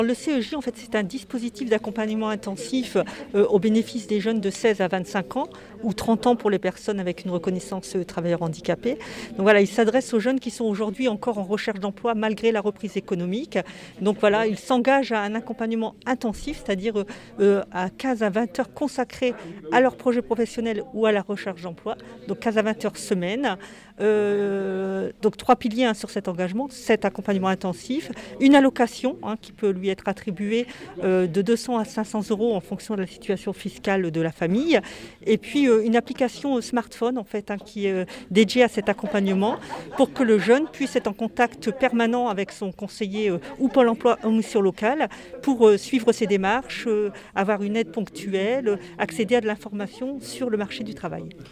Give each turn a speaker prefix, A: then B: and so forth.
A: Le CEJ, en fait, c'est un dispositif d'accompagnement intensif au bénéfice des jeunes de 16 à 25 ans ou 30 ans pour les personnes avec une reconnaissance travailleurs handicapés. Donc voilà, il s'adresse aux jeunes qui sont aujourd'hui encore en recherche d'emploi malgré la reprise économique. Donc voilà, il s'engage à un accompagnement intensif, c'est-à-dire à 15 à 20 heures consacrées à leur projet professionnel ou à la recherche d'emploi. Donc 15 à 20 heures semaine. Donc 3 piliers sur cet engagement, cet accompagnement intensif, une allocation qui peut lui être attribuée de 200 à 500 euros en fonction de la situation fiscale de la famille, et puis une application smartphone en fait qui est dédiée à cet accompagnement pour que le jeune puisse être en contact permanent avec son conseiller ou Pôle emploi ou mission locale pour suivre ses démarches, avoir une aide ponctuelle, accéder à de l'information sur le marché du travail.